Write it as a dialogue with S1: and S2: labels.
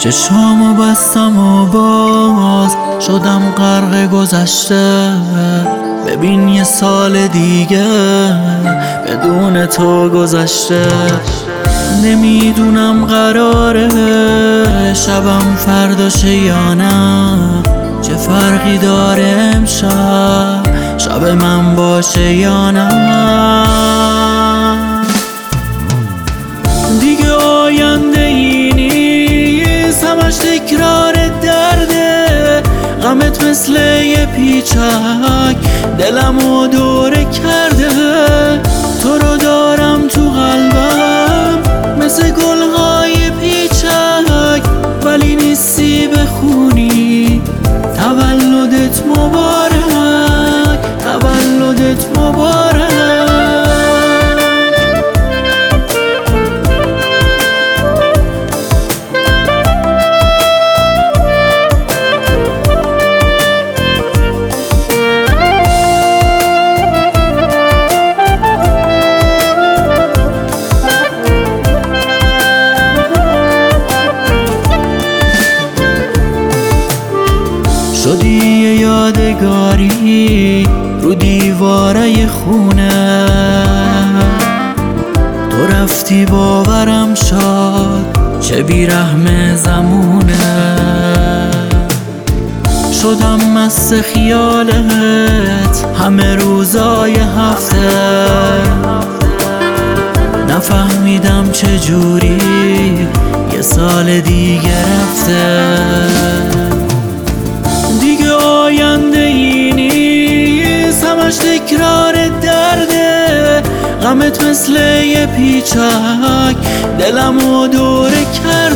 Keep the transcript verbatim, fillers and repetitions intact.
S1: چشامو بستم و باز شدم غرق گذشته. ببین یه سال دیگه بدون تو گذشته. نمیدونم قراره شبم فرداشه یا نه، چه فرقی داره امشب شب من باشه یا نه. دیگه آینده ای نیست، همش تکرار درده. غمت مثل یه پیچک دلمو دوره کرده. تو رو دارم تو قلبم مثل گلهای پیچک، ولی نیستی بخونی تولدت مبارک، تولدت مبارک. شدی یه یادگاری رو دیواره خونه. تو رفتی باورم شد چه بیرحم زمونه. شدم مست خیالت همه روزای هفته. نفهمیدم چجوری یه سال دیگه رفته. آینده ای نیست، همش تکرار درده. غمت مثل یه پیچک دلمو دوره کرده.